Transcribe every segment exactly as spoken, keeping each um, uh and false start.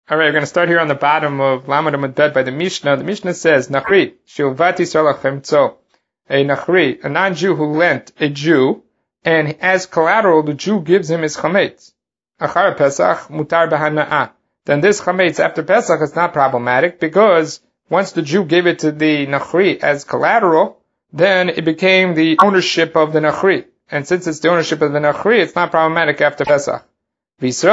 All right, we're going to start here on the bottom of Lamed Amud Bet by the Mishnah. The Mishnah says, Nachri, Shilvati Salachemtzo, a Nachri, a non-Jew who lent a Jew, and as collateral, the Jew gives him his chametz. Achar Pesach, mutar b'hana'ah. Then this chametz after Pesach is not problematic, because once the Jew gave it to the Nachri as collateral, then it became the ownership of the Nachri. And since it's the ownership of the Nachri, it's not problematic after Pesach. If it's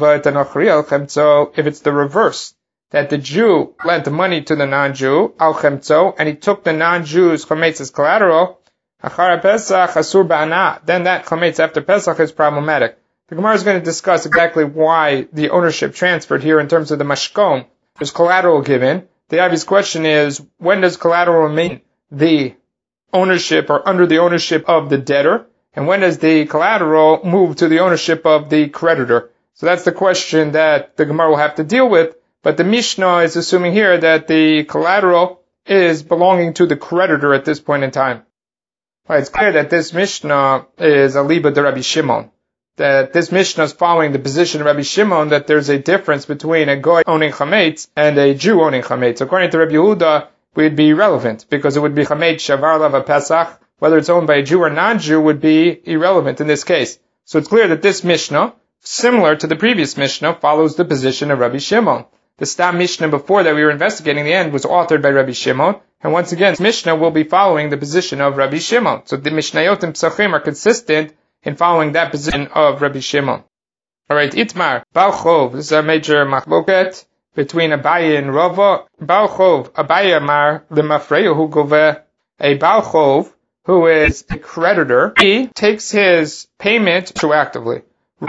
the reverse, that the Jew lent the money to the non-Jew, al chemtzo, and he took the non-Jew's chametz as collateral, achar Pesach asur ba'ana, then that chametz after Pesach is problematic. The Gemara is going to discuss exactly why the ownership transferred here in terms of the mashkon. There's collateral given. The obvious question is, when does collateral remain the ownership or under the ownership of the debtor? And when does the collateral move to the ownership of the creditor? So that's the question that the Gemara will have to deal with. But the Mishnah is assuming here that the collateral is belonging to the creditor at this point in time. Right, it's clear that this Mishnah is a liba de Rabbi Shimon. That this Mishnah is following the position of Rabbi Shimon that there's a difference between a goy owning chametz and a Jew owning chametz. According to Rabbi Yehuda, it would be irrelevant because it would be chametz shavar lav Pesach. Whether it's owned by a Jew or non-Jew would be irrelevant in this case. So it's clear that this Mishnah, similar to the previous Mishnah, follows the position of Rabbi Shimon. The Stam Mishnah before that we were investigating the end was authored by Rabbi Shimon, and once again, this Mishnah will be following the position of Rabbi Shimon. So the Mishnayot and Psachim are consistent in following that position of Rabbi Shimon. Alright, Itmar, Baal Chov, this is a major machloket between Abaye and Rava. Baal Chov, Abaye Amar, Lemafreyahu Goveh, a Baal Chov, who is a creditor, he takes his payment retroactively.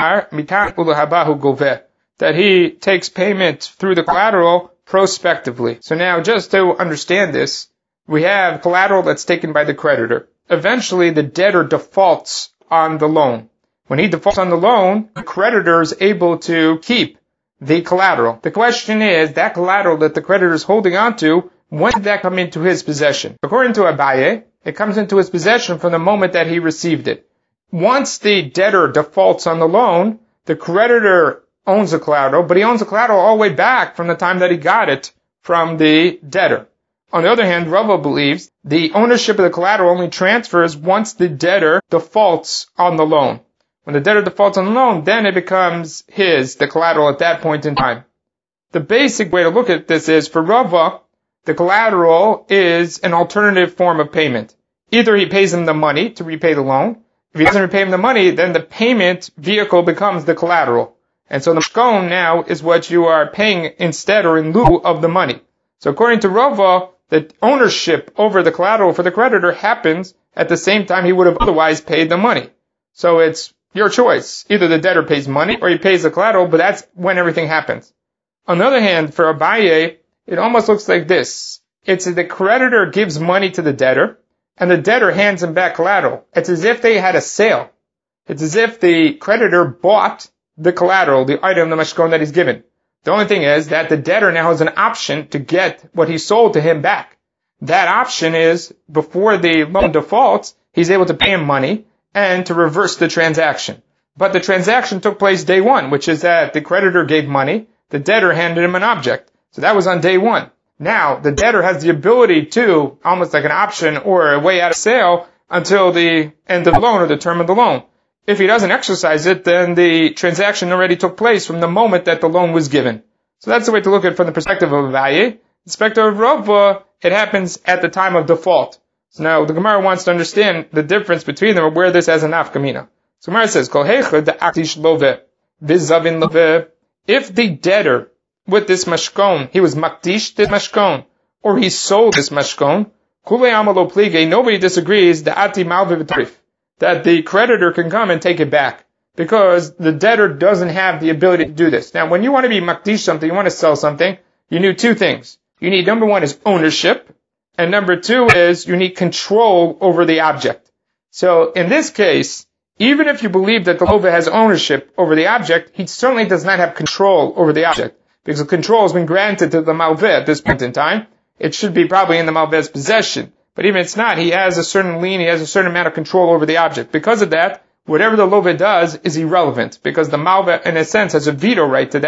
That he takes payment through the collateral prospectively. So now, just to understand this, we have collateral that's taken by the creditor. Eventually, the debtor defaults on the loan. When he defaults on the loan, the creditor is able to keep the collateral. The question is, that collateral that the creditor is holding on to, when did that come into his possession? According to Abaye, it comes into his possession from the moment that he received it. Once the debtor defaults on the loan, the creditor owns the collateral, but he owns the collateral all the way back from the time that he got it from the debtor. On the other hand, Rava believes the ownership of the collateral only transfers once the debtor defaults on the loan. When the debtor defaults on the loan, then it becomes his, the collateral at that point in time. The basic way to look at this is, for Rava, the collateral is an alternative form of payment. Either he pays him the money to repay the loan. If he doesn't repay him the money, then the payment vehicle becomes the collateral. And so the mashkon now is what you are paying instead or in lieu of the money. So according to Rava, the ownership over the collateral for the creditor happens at the same time he would have otherwise paid the money. So it's your choice. Either the debtor pays money or he pays the collateral, but that's when everything happens. On the other hand, for Abaye, it almost looks like this. It's that the creditor gives money to the debtor, and the debtor hands him back collateral. It's as if they had a sale. It's as if the creditor bought the collateral, the item, the mashkon that he's given. The only thing is that the debtor now has an option to get what he sold to him back. That option is, before the loan defaults, he's able to pay him money and to reverse the transaction. But the transaction took place day one, which is that the creditor gave money, the debtor handed him an object. So that was on day one. Now, the debtor has the ability to, almost like an option or a way out of sale, until the end of the loan or the term of the loan. If he doesn't exercise it, then the transaction already took place from the moment that the loan was given. So that's the way to look at it from the perspective of Abaye. The perspective of Rava, it happens at the time of default. So now the Gemara wants to understand the difference between them or where this has a nafkamina. So Gemara says, Kol heichad da'aktish love, v'zavin love. If the debtor with this mashkon, he was makdish this mashkon, or he sold this mashkon, kulei amalo plige, nobody disagrees, da'ati malve v'tarif, that the creditor can come and take it back, because the debtor doesn't have the ability to do this. Now, when you want to be makdish something, you want to sell something, you need two things. You need, number one is ownership, and number two is you need control over the object. So, in this case, even if you believe that the lova has ownership over the object, he certainly does not have control over the object, because the control has been granted to the malveh at this point in time. It should be probably in the malveh's possession. But even if it's not, he has a certain lien, he has a certain amount of control over the object. Because of that, whatever the lova does is irrelevant, because the malveh, in a sense, has a veto right to that.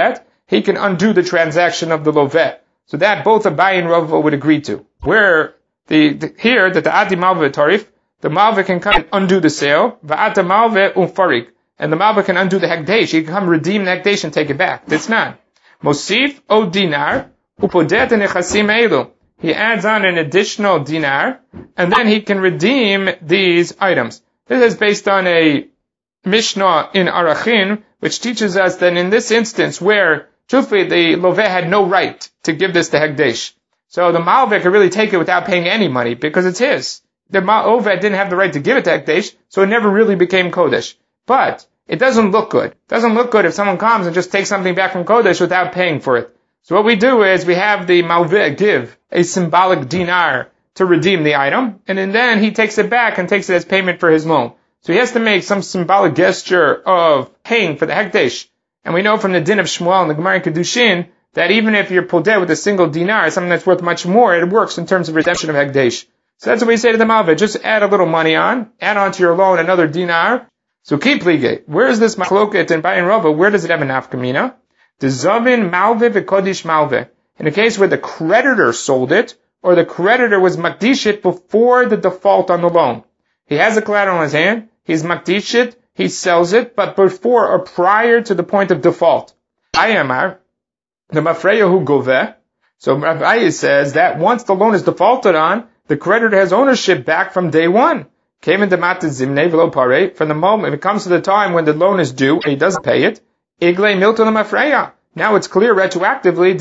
he can undo the transaction of the loveh. So that both Abaye and Rava would agree to. Where the, the here that the adi malveh tarif, the malveh can come and undo the sale, va'ata malveh umfarik, and the malveh can undo the hekdesh. He can come redeem the hekdesh and take it back. That's not. Mosif o dinar upodet nechasim elu. He adds on an additional dinar, and then he can redeem these items. This is based on a Mishnah in Arachin, which teaches us that in this instance where, truthfully, the loveh had no right to give this to hekdesh. So the malveh could really take it without paying any money because it's his. The malveh didn't have the right to give it to hekdesh, so it never really became kodesh. But it doesn't look good. It doesn't look good if someone comes and just takes something back from kodesh without paying for it. So what we do is we have the malveh give a symbolic dinar to redeem the item, and then he takes it back and takes it as payment for his loan. So he has to make some symbolic gesture of paying for the hekdesh. And we know from the din of Shmuel and the Gemara in Kedushin that even if you're podeh with a single dinar, something that's worth much more, it works in terms of redemption of hekdesh. So that's what we say to the malveh. Just add a little money on, add on to your loan another dinar. So keep ligate. Where is this machloket in Abaye and Rava? Where does it have an nafkamina? The zavin malveh v'kodish malveh. In a case where the creditor sold it, or the creditor was makdish it before the default on the loan. He has the collateral in his hand, he's makdish it, he sells it, but before or prior to the point of default. Ayamar, the mafreya hu goveh. So Rabbi says that once the loan is defaulted on, the creditor has ownership back from day one. Came into mat zimnei v'lo parei. From the moment, if it comes to the time when the loan is due and he doesn't pay it, iglei milton mafreya. Now it's clear retroactively,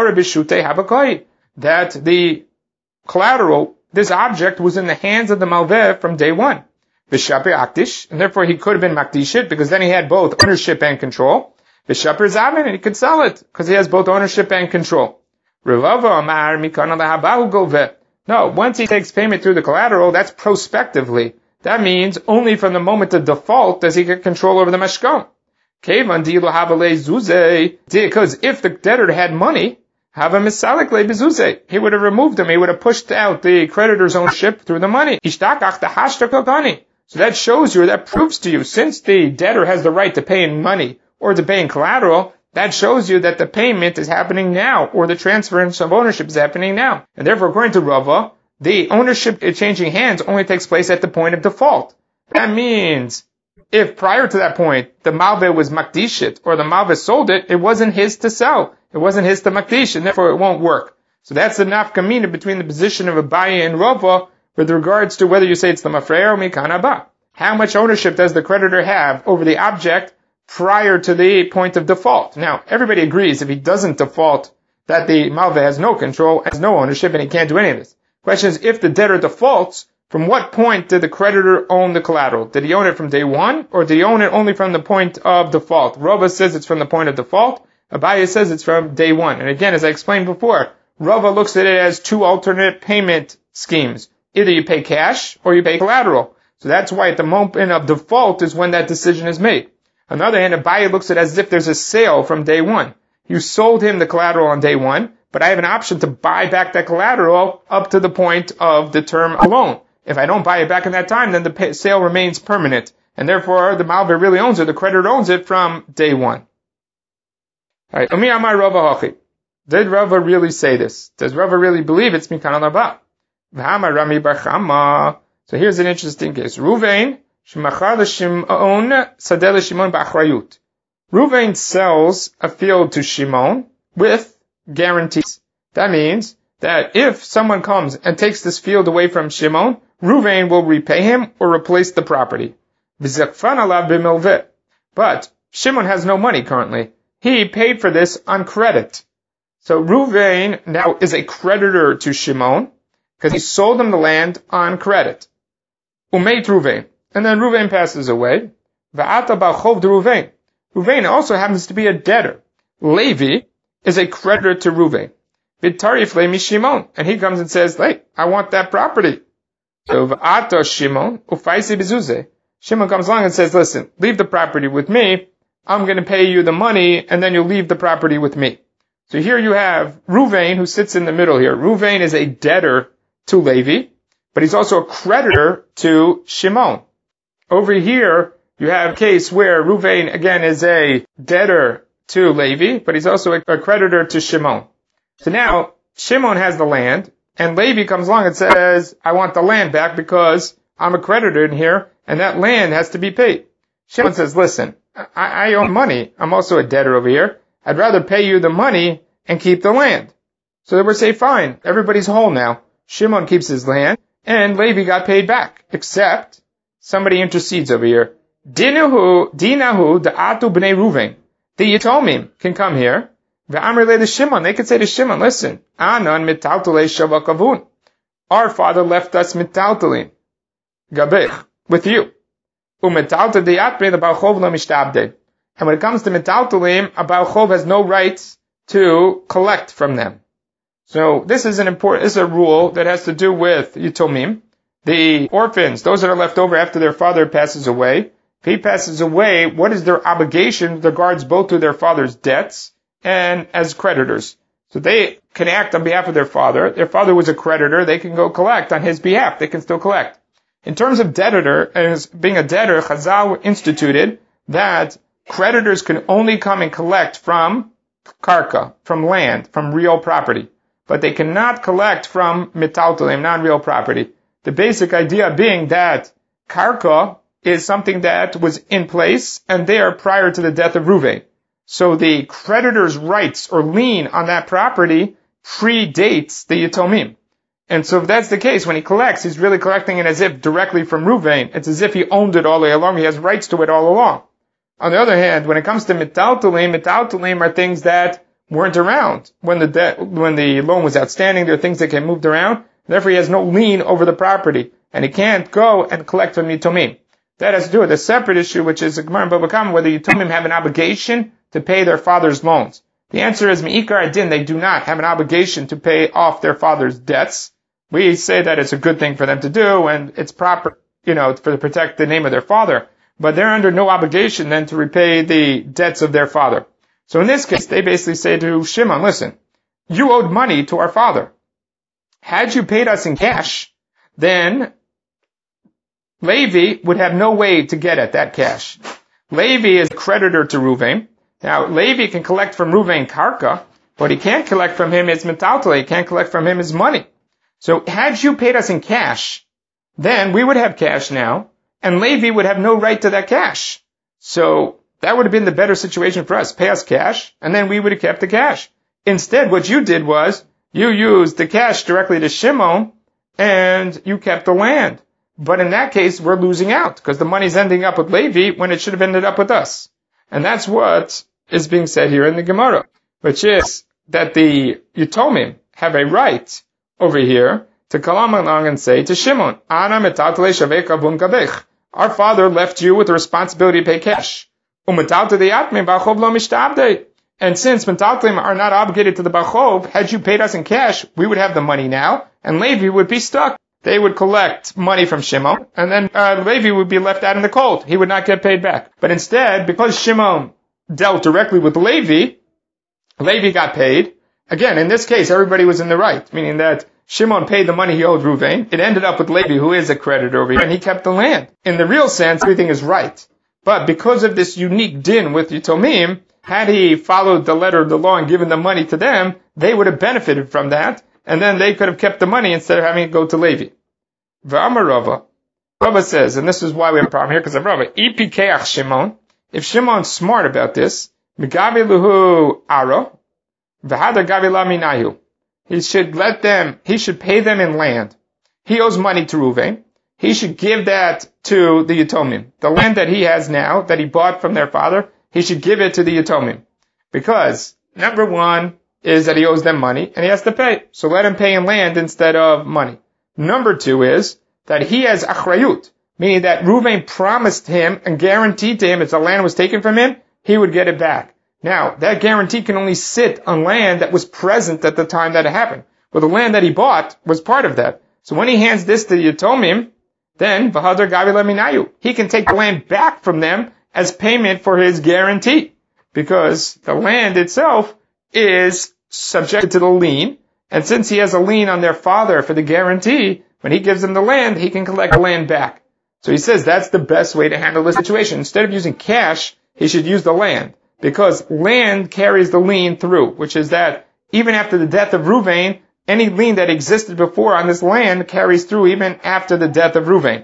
that the collateral, this object, was in the hands of the malveh from day one. V'shaper akdish, and therefore he could have been makdishit, because then he had both ownership and control. V'shaper zavin, and he could sell it, because he has both ownership and control. Rava amar mikana lahabahu goveh. No, once he takes payment through the collateral, that's prospectively. That means only from the moment of default does he get control over the mashkon. Because if the debtor had money, he would have removed him. He would have pushed out the creditor's ownership through the money. So that shows you, that proves to you, since the debtor has the right to pay in money or to pay in collateral, that shows you that the payment is happening now, or the transference of ownership is happening now. And therefore, according to Rava, the ownership changing hands only takes place at the point of default. That means if prior to that point, the malveh was makdishit, or the malveh sold it, it wasn't his to sell. It wasn't his to makdish, and therefore it won't work. So that's the nafkamina between the position of Abaye and Rava with regards to whether you say it's the mafreya or mikana ba. How much ownership does the creditor have over the object prior to the point of default? Now, everybody agrees if he doesn't default that the malveh has no control, has no ownership, and he can't do any of this. Question is, if the debtor defaults, from what point did the creditor own the collateral? Did he own it from day one, or did he own it only from the point of default? Rava says it's from the point of default. Abaye says it's from day one. And again, as I explained before, Rava looks at it as two alternate payment schemes. Either you pay cash, or you pay collateral. So that's why at the moment of default is when that decision is made. On the other hand, Abaye looks at it as if there's a sale from day one. You sold him the collateral on day one, but I have an option to buy back that collateral up to the point of the term alone. If I don't buy it back in that time, then the pay- sale remains permanent. And therefore, the malveh really owns it, the creditor owns it from day one. Alright, Umi Amar Rava Hachi. Did Rava really say this? Does Rava really believe it's Mikana Laba? V'hamar Rami Bar Chama. So here's an interesting case. Ruvain, Shemachar l'Shimon, Sadeh l'Shimon ba'achrayut. Ruvain sells a field to Shimon with guarantees. That means that if someone comes and takes this field away from Shimon, Ruvain will repay him or replace the property. But Shimon has no money currently. He paid for this on credit. So Ruvain now is a creditor to Shimon because he sold him the land on credit. Umeit Ruvain. And then Ruvain passes away. Va'ata ba'chov de Ruvain. Ruvain also happens to be a debtor. Levi is a creditor to Ruvain. V'tarif le mi Shimon. And he comes and says, hey, I want that property. So v'ata Shimon ufaisi bizuze. Shimon comes along and says, listen, leave the property with me. I'm going to pay you the money, and then you'll leave the property with me. So here you have Ruvain, who sits in the middle here. Ruvain is a debtor to Levi, but he's also a creditor to Shimon. Over here, you have a case where Ruvain, again, is a debtor to Levi, but he's also a creditor to Shimon. So now, Shimon has the land, and Levi comes along and says, I want the land back because I'm a creditor in here, and that land has to be paid. Shimon says, listen, I, I owe money. I'm also a debtor over here. I'd rather pay you the money and keep the land. So they would say, fine, everybody's whole now. Shimon keeps his land, and Levi got paid back. Except, somebody intercedes over here. Dinahu, dinahu, da'atu b'nei Ruvain. The Yitomim can come here. Ve'amr le Shimon. They could say to Shimon, listen, anan mitaltalei shava kavun. Our father left us mitaltalim. Gabech. With you. U'mitaltal di'atbe, the Baal Chov lo mishtabde. And when it comes to mitaltalim, a Baal Chov has no rights to collect from them. So this is an important, this is a rule that has to do with Yitomim. The orphans, those that are left over after their father passes away, if he passes away, what is their obligation with regards both to their father's debts and as creditors? So they can act on behalf of their father. Their father was a creditor. They can go collect on his behalf. They can still collect. In terms of debtor, as being a debtor, Chazal instituted that creditors can only come and collect from karka, from land, from real property. But they cannot collect from mitaltalim, non-real property. The basic idea being that karka is something that was in place and there prior to the death of Reuven. So the creditor's rights or lien on that property predates the Yitomim. And so if that's the case, when he collects, he's really collecting it as if directly from Reuven. It's as if he owned it all the way along. He has rights to it all along. On the other hand, when it comes to mitaltalim, mitaltalim are things that weren't around when the de- when the loan was outstanding. There are things that get moved around. Therefore, he has no lien over the property, and he can't go and collect from Yitomim. That has to do with a separate issue, which is a Gemara in Bava Kama, whether Yitomim have an obligation to pay their father's loans. The answer is Me'ikar Adin, they do not have an obligation to pay off their father's debts. We say that it's a good thing for them to do, and it's proper, you know, for to protect the name of their father. But they're under no obligation then to repay the debts of their father. So in this case, they basically say to Shimon, listen, you owed money to our father. Had you paid us in cash, then Levi would have no way to get at that cash. Levi is a creditor to Reuven. Now, Levi can collect from Reuven karka, but he can't collect from him his metaltal. He can't collect from him his money. So had you paid us in cash, then we would have cash now, and Levi would have no right to that cash. So that would have been the better situation for us. Pay us cash, and then we would have kept the cash. Instead, what you did was, you used the cash directly to Shimon, and you kept the land. But in that case, we're losing out, because the money's ending up with Levi when it should have ended up with us. And that's what is being said here in the Gemara, which is that the Yitomim have a right over here to come along and say to Shimon, Ana metatale shavei kavun gabech. Our father left you with the responsibility to pay cash. Umetalta deyatme b'achov lo mishtabde. And since metaltalim are not obligated to the bachov, had you paid us in cash, we would have the money now, and Levi would be stuck. They would collect money from Shimon, and then uh, Levi would be left out in the cold. He would not get paid back. But instead, because Shimon dealt directly with Levi, Levi got paid. Again, in this case, everybody was in the right, meaning that Shimon paid the money he owed Reuven. It ended up with Levi, who is a creditor over here, and he kept the land. In the real sense, everything is right. But because of this unique din with Yitomim, had he followed the letter of the law and given the money to them, they would have benefited from that, and then they could have kept the money instead of having it go to Levi. V'amar Rava. Rava says, and this is why we have a problem here, because of Rava, Ipikeach Shimon, if Shimon's smart about this, Migavi luhu ara, v'hada gavi la minayu. He should let them, he should pay them in land. He owes money to Reuven. He should give that to the Yitomim. The land that he has now, that he bought from their father, he should give it to the Yitomim. Because, number one, is that he owes them money, and he has to pay. So let him pay in land instead of money. Number two is that he has achrayut, meaning that Reuven promised him and guaranteed to him if the land was taken from him, he would get it back. Now, that guarantee can only sit on land that was present at the time that it happened. Well, the land that he bought was part of that. So when he hands this to Yitomim, then, v'hadar gavi leminayu, he can take the land back from them as payment for his guarantee. Because the land itself is subjected to the lien, and since he has a lien on their father for the guarantee, when he gives them the land, he can collect the land back. So he says that's the best way to handle the situation. Instead of using cash, he should use the land. because land carries the lien through, which is that even after the death of Ruvain, any lien that existed before on this land carries through even after the death of Ruvain.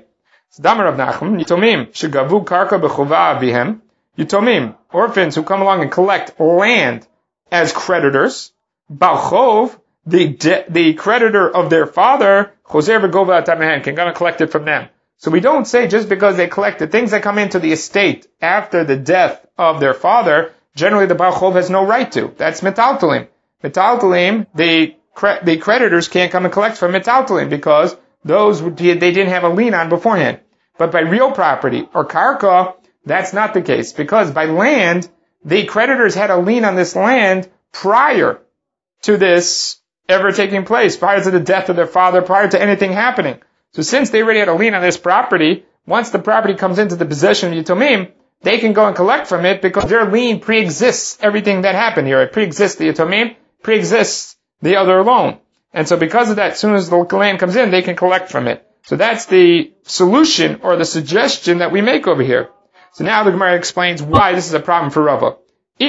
Yitomim, orphans who come along and collect land as creditors, Balchov, the de- the creditor of their father, Choser v'gova tamehen, can come and collect it from them. So we don't say just because they collected things that come into the estate after the death of their father, generally the Balchov has no right to. That's metaltalim. Metaltalim, the cre- the creditors can't come and collect from metaltalim because those they didn't have a lien on beforehand. But by real property or karka, that's not the case, because by land, the creditors had a lien on this land prior to this ever taking place, prior to the death of their father, prior to anything happening. So since they already had a lien on this property, once the property comes into the possession of Yitomim, they can go and collect from it because their lien pre-exists everything that happened here. It pre-exists the Yitomim, pre-exists the other loan. And so because of that, as soon as the land comes in, they can collect from it. So that's the solution or the suggestion that we make over here. So now the Gemara explains why this is a problem for Rava.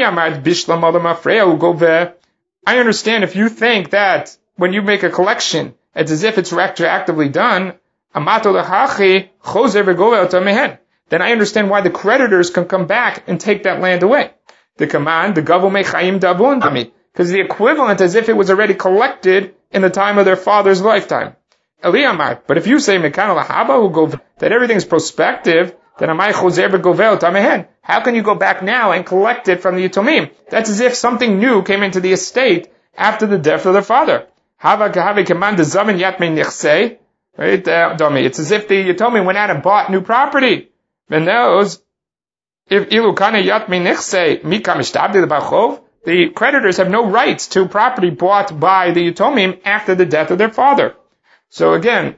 I understand if you think that when you make a collection, it's as if it's retroactively done, then I understand why the creditors can come back and take that land away. The command, the gavu mechayim davun dami, because the equivalent as if it was already collected in the time of their father's lifetime. Eliyamar, but if you say that everything is prospective, then amai choser begovel tamehen. How can you go back now and collect it from the Yitomim? That's as if something new came into the estate after the death of their father. Hava kahave command zamen yatme nichsei. Right, Domi. It's as if the Yitomim went out and bought new property. And those, if ilu kana yatme nichsei mikam ishtabdi the bachov, the creditors have no rights to property bought by the Yitomim after the death of their father. So again,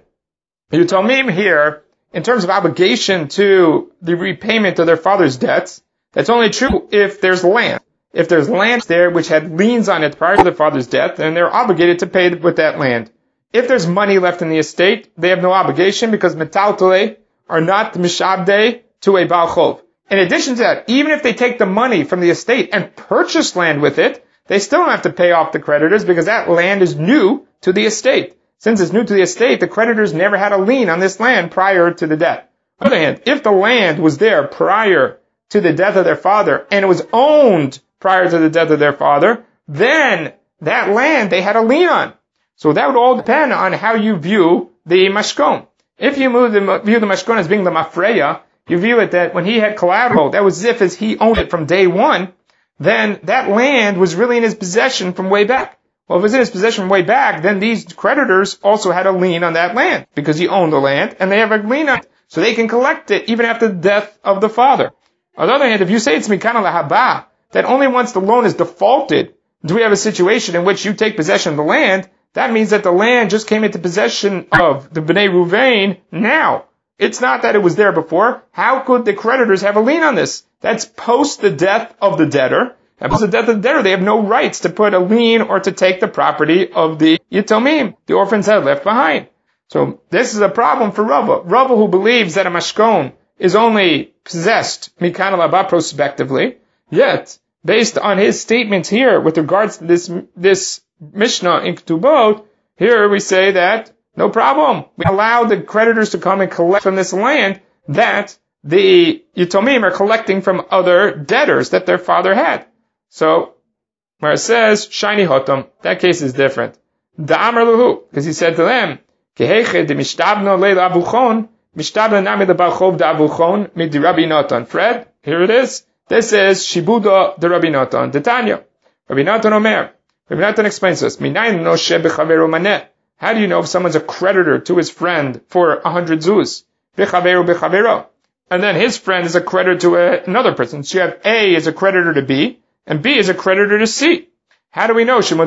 Yitomim here, in terms of obligation to the repayment of their father's debts, that's only true if there's land. If there's land there which had liens on it prior to their father's death, then they're obligated to pay with that land. If there's money left in the estate, they have no obligation because metaltale are not mishabde to a balchov. In addition to that, even if they take the money from the estate and purchase land with it, they still don't have to pay off the creditors because that land is new to the estate. Since it's new to the estate, the creditors never had a lien on this land prior to the death. On the other hand, if the land was there prior to the death of their father and it was owned prior to the death of their father, then that land they had a lien on. So that would all depend on how you view the mashkon. If you view the mashkon as being the mafreya, you view it that when he had collateral, that was as if as he owned it from day one, then that land was really in his possession from way back. Well, if it was in his possession from way back, then these creditors also had a lien on that land because he owned the land and they have a lien on it. So they can collect it even after the death of the father. On the other hand, if you say it's mikana lahaba, that only once the loan is defaulted do we have a situation in which you take possession of the land, that means that the land just came into possession of the Bnei Ruvain now. It's not that it was there before. How could the creditors have a lien on this? That's post the death of the debtor. And post the death of the debtor, they have no rights to put a lien or to take the property of the Yitomim, the orphans had left behind. So this is a problem for Rava. Rava, who believes that a mashkon is only possessed mikana laba prospectively, yet based on his statements here with regards to this this Mishnah in Ketubot, here we say that no problem. We allow the creditors to come and collect from this land that the Yitomim are collecting from other debtors that their father had. So, where it says, Shiny Hotam, that case is different. Da'amar luhu, because he said to them, Keheche de mishtabno leil avuchon, mishtabno nami de balchov da avuchon, mid Rabbi Natan. Fred, here it is. This is Shibuda de Rabbi Natan. Detanya. Rabbi Natan Omer. Rabbi Natan explains this. Minayin no she bechaveru maneh. How do you know if someone's a creditor to his friend for a hundred zuz? Bechaveru bechavero. And then his friend is a creditor to a, another person. So you have A is a creditor to B, and B is a creditor to C. How do we know? How do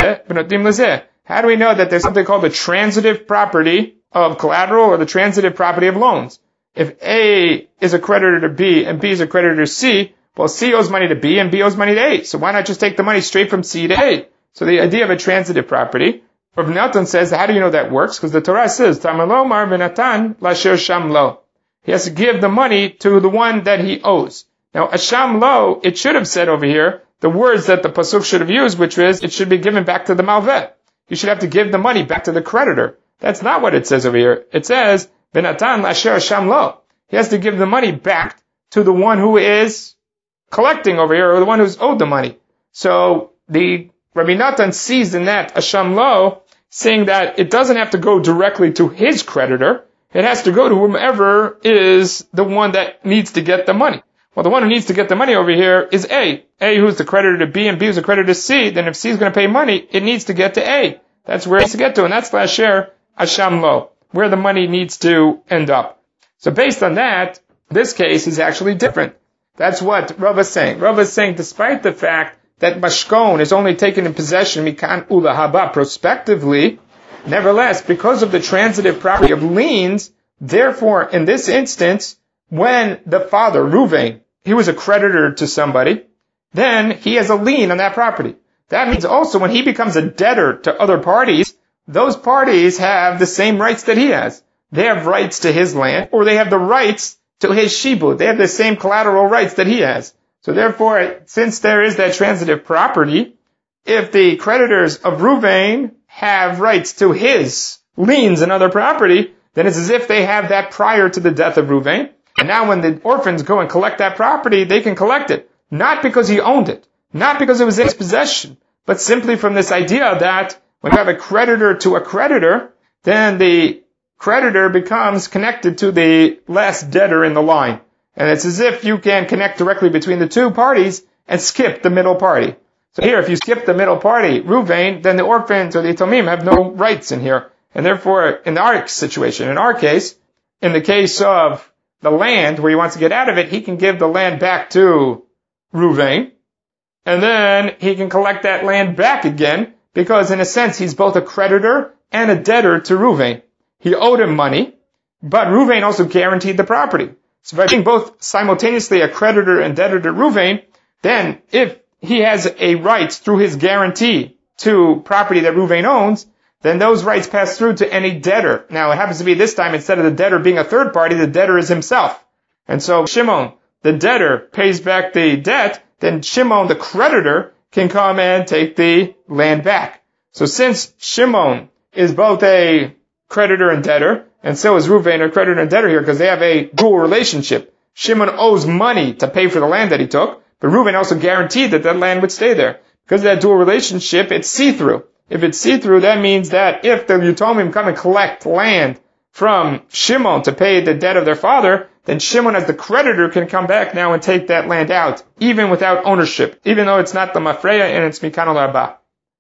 we know that there's something called the transitive property of collateral or the transitive property of loans? If A is a creditor to B and B is a creditor to C, well, C owes money to B and B owes money to A. So why not just take the money straight from C to A? So the idea of a transitive property, Rabbi Natan says, how do you know that works? Because the Torah says, Tamalo mar benatan lasher shamlo. He has to give the money to the one that he owes. Now, Asham Lo, it should have said over here the words that the pasuk should have used, which is, it should be given back to the malveh. You should have to give the money back to the creditor. That's not what it says over here. It says, Benatan Lasher Asham Lo. He has to give the money back to the one who is collecting over here, or the one who's owed the money. So, the Rabbi Natan sees in that Asham Lo, saying that it doesn't have to go directly to his creditor. It has to go to whomever is the one that needs to get the money. Well, the one who needs to get the money over here is A. A who's the creditor to B and B who's the creditor to C. Then if C is going to pay money, it needs to get to A. That's where it needs to get to, and that's Lasher Asham Lo, where the money needs to end up. So based on that, this case is actually different. That's what Rav is saying. Rav is saying despite the fact that Mashkon is only taken in possession Mikan Ula Haba prospectively, nevertheless, because of the transitive property of liens, therefore, in this instance, when the father, Ruvain, he was a creditor to somebody, then he has a lien on that property. That means also when he becomes a debtor to other parties, those parties have the same rights that he has. They have rights to his land, or they have the rights to his shibud. They have the same collateral rights that he has. So therefore, since there is that transitive property, if the creditors of Ruvain have rights to his liens and other property, then it's as if they have that prior to the death of Ruvain. And now when the orphans go and collect that property, they can collect it. Not because he owned it. Not because it was in his possession. But simply from this idea that when you have a creditor to a creditor, then the creditor becomes connected to the last debtor in the line. And it's as if you can connect directly between the two parties and skip the middle party. So here, if you skip the middle party, Ruvain, then the orphans or the Yatomim have no rights in here. And therefore, in our situation, in our case, in the case of the land where he wants to get out of it, he can give the land back to Ruvain. And then he can collect that land back again, because in a sense, he's both a creditor and a debtor to Ruvain. He owed him money, but Ruvain also guaranteed the property. So by being both simultaneously a creditor and debtor to Ruvain, then if he has a right through his guarantee to property that Ruvain owns, then those rights pass through to any debtor. Now it happens to be this time, instead of the debtor being a third party, the debtor is himself. And so Shimon, the debtor, pays back the debt, then Shimon, the creditor, can come and take the land back. So since Shimon is both a creditor and debtor, and so is Ruvain a creditor and debtor here, because they have a dual relationship. Shimon owes money to pay for the land that he took, but Ruvain also guaranteed that that land would stay there. Because of that dual relationship, it's see-through. If it's see-through, that means that if the Yatomim come and collect land from Shimon to pay the debt of their father, then Shimon as the creditor can come back now and take that land out, even without ownership, even though it's not the Mafreya and it's Mikan Ula Haba.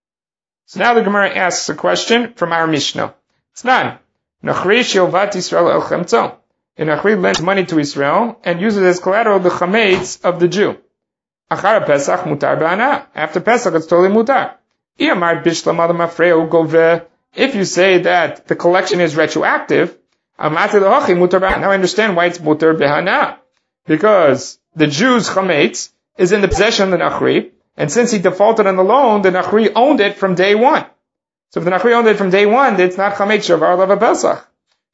So now the Gemara asks a question from our Mishnah. It's none. Nachri Shilvat Yisrael El Chemtzo. And Nachri lends money to Israel and uses as collateral the chametz of the Jew. Achar Pesach mutar ba'ana. After Pesach, it's totally mutar. If you say that the collection is retroactive, now I understand why it's mutar behana. Because the Jew's chametz is in the possession of the Nachri, and since he defaulted on the loan, the Nachri owned it from day one. So if the Nachri owned it from day one, it's not chametz shavar lava Pesach.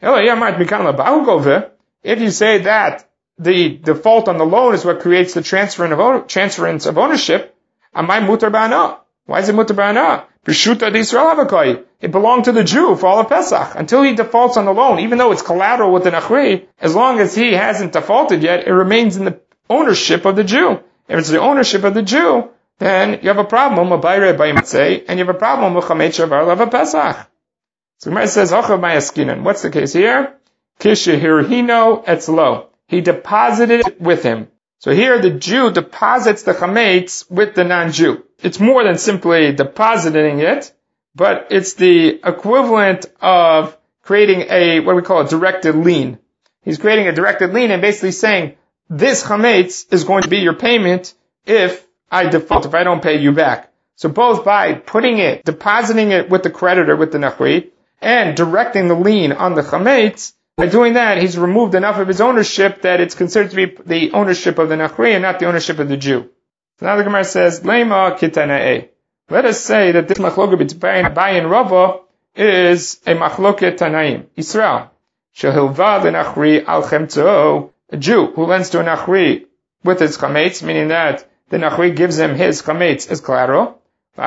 If you say that the default on the loan is what creates the transference of ownership, amay mutar ba'ana. Why is it mutar ba'ana? B'shuta d'Yisrael havakai. It belonged to the Jew for all of Pesach. Until he defaults on the loan, even though it's collateral with the Nachri, as long as he hasn't defaulted yet, it remains in the ownership of the Jew. If it's the ownership of the Jew, then you have a problem with Bayre Bayimatzei, and you have a problem with Chametz Shavar Lava Pesach. So Gemara says, Ochav Mayaskinan. What's the case here? Kishehirhino etzlo. He deposited it with him. So here the Jew deposits the chametz with the non-Jew. It's more than simply depositing it, but it's the equivalent of creating a, what we call a directed lien. He's creating a directed lien and basically saying, this chametz is going to be your payment if I default, if I don't pay you back. So both by putting it, depositing it with the creditor, with the Nachri, and directing the lien on the chametz, by doing that, he's removed enough of his ownership that it's considered to be the ownership of the Nachri and not the ownership of the Jew. So now the Gemara says, Lema kitanae. Let us say that this machloket between Abai and Rava is a machloket tanaim. Israel. Shehilva the Nachri al chemtzo. A Jew who lends to a Nachri with his chametz, meaning that the Nachri gives him his chametz as collateral. So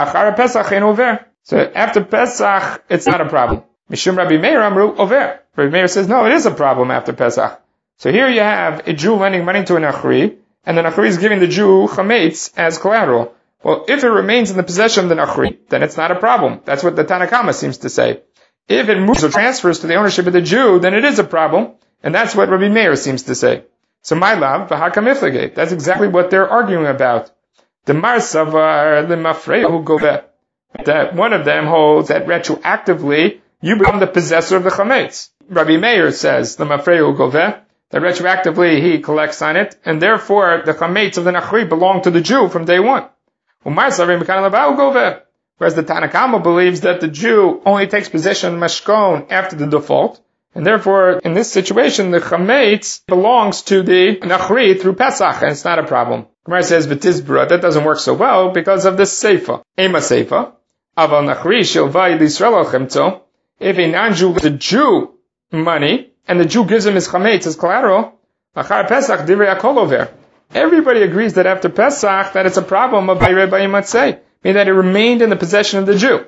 after Pesach, it's not a problem. Mishum Rabbi Meir amru over. Rabbi Meir says, no, it is a problem after Pesach. So here you have a Jew lending money to a Nachri, and the Nachri is giving the Jew chametz as collateral. Well, if it remains in the possession of the Nachri, then it's not a problem. That's what the Tanna Kama seems to say. If it moves or transfers to the ownership of the Jew, then it is a problem, and that's what Rabbi Meir seems to say. So my love, v'hakamifligate, that's exactly what they're arguing about. The marsavar, the mafrehu goveh, that one of them holds that retroactively you become the possessor of the chametz. Rabbi Meir says the mafrehu goveh, that retroactively he collects on it, and therefore the chametz of the Nachri belong to the Jew from day one. Whereas the Tanna Kama believes that the Jew only takes possession of mashkon after the default, and therefore in this situation the chametz belongs to the Nachri through Pesach, and it's not a problem. Gemara says v'tizbra, that doesn't work so well because of this seifa. Ema seifa, aval Nachri shilvai l'Yisrael chemto. If a non-Jew gives a Jew money, and the Jew gives him his chametz as collateral, achar Pesach divrei hakol over. Everybody agrees that after Pesach, that it's a problem of Bayrei Bayim Matzei, meaning that it remained in the possession of the Jew.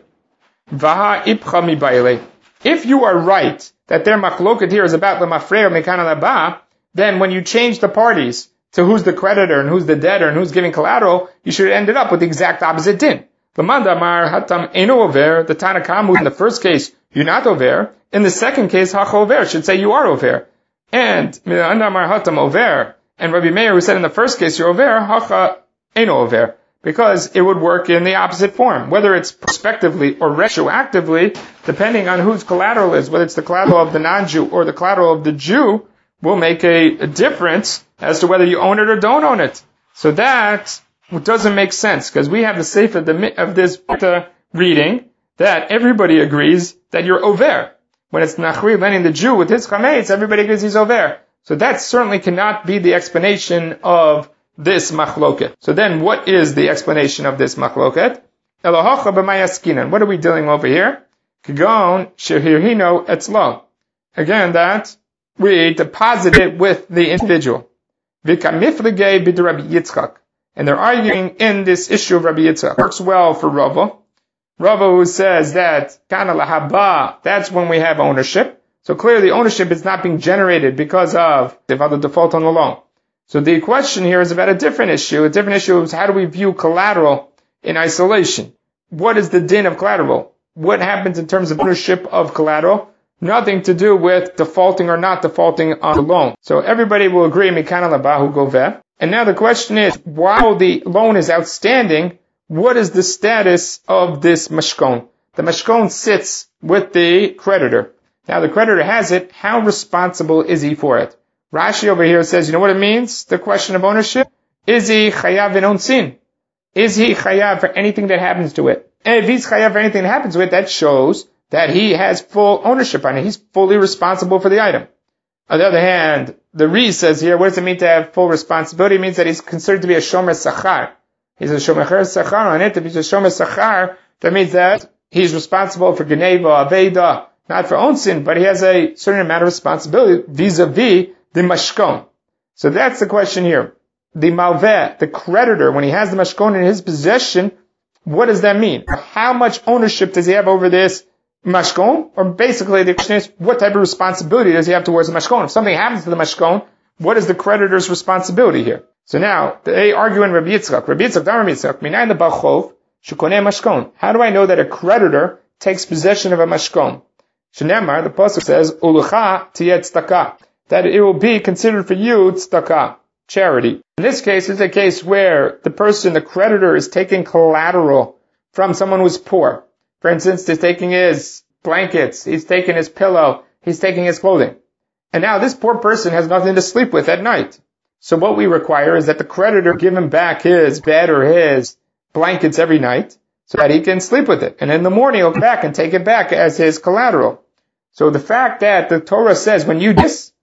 Vaha ipcha mi bayle. If you are right, that their machloket here is about the mafrei or mekan alaba, then when you change the parties to who's the creditor and who's the debtor and who's giving collateral, you should have ended up with the exact opposite din. L'manda mar hatam eno over, the Tanna Kama, in the first case, you're not over. In the second case, hacha over, should say you are over. And, l'manda mar hatam over, and Rabbi Meir, who said in the first case you're over, hacha eno over, because it would work in the opposite form, whether it's prospectively or retroactively, depending on whose collateral is, whether it's the collateral of the non-Jew or the collateral of the Jew, will make a, a difference as to whether you own it or don't own it. So that doesn't make sense, because we have the seif of, the, of this uh, reading that everybody agrees that you're over. When it's Nachri lending the Jew with his chametz, everybody agrees he's over. So that certainly cannot be the explanation of this machloket. So then what is the explanation of this machloket? Elohocha b'mayaskinan. What are we dealing over here? Kagon shehirhino etzlo. Again, that we deposit it with the individual. V'kamiflige b'd Rabbi Yitzchak. And they're arguing in this issue of Rabbi Yitzchak. Works well for Rava. Rava who says that kana lahaba, that's when we have ownership. So clearly ownership is not being generated because of the default on the loan. So the question here is about a different issue. A different issue is how do we view collateral in isolation? What is the din of collateral? What happens in terms of ownership of collateral? Nothing to do with defaulting or not defaulting on the loan. So everybody will agree, mikana labahu goveh. And now the question is, while the loan is outstanding, what is the status of this mashkon? The mashkon sits with the creditor. Now the creditor has it, how responsible is he for it? Rashi over here says, you know what it means? The question of ownership? Is he chayav in onsin? Is he chayav for anything that happens to it? And if he's chayav for anything that happens to it, that shows that he has full ownership on it. He's fully responsible for the item. On the other hand, the Re says here, what does it mean to have full responsibility? It means that he's considered to be a shomer sachar. He's a shomer sachar on it. If he's a shomer sachar, that means that he's responsible for geneva, aveda, not for own sin, but he has a certain amount of responsibility vis-a-vis the mashkon. So that's the question here. The malveh, the creditor, when he has the mashkon in his possession, what does that mean? How much ownership does he have over this mashkon? Or basically the question is, what type of responsibility does he have towards the mashkon? If something happens to the mashkon, what is the creditor's responsibility here? So now, they argue in Rabbi Yitzchak. Rabbi Yitzchak, Rabbi Yitzchak, minayin the bachov, shukoneh mashkon. How do I know that a creditor takes possession of a mashkon? Shneimar, the pasuk says, ulucha tiyeh tzedakah, that it will be considered for you tzedakah, charity. In this case, it's a case where the person, the creditor, is taking collateral from someone who's poor. For instance, he's taking his blankets, he's taking his pillow, he's taking his clothing. And now this poor person has nothing to sleep with at night. So what we require is that the creditor give him back his bed or his blankets every night, so that he can sleep with it. And in the morning he'll come back and take it back as his collateral. So the fact that the Torah says when you do this,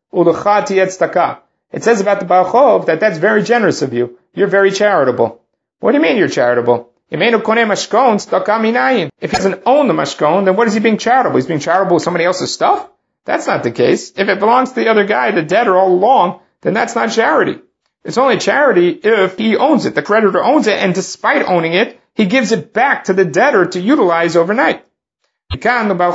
it says about the Baal Chov that that's very generous of you. You're very charitable. What do you mean you're charitable? If he doesn't own the mashkon, then what is he being charitable? He's being charitable with somebody else's stuff? That's not the case. If it belongs to the other guy, the debtor all along, then that's not charity. It's only charity if he owns it. The creditor owns it, and despite owning it, he gives it back to the debtor to utilize overnight. That's what Rabbi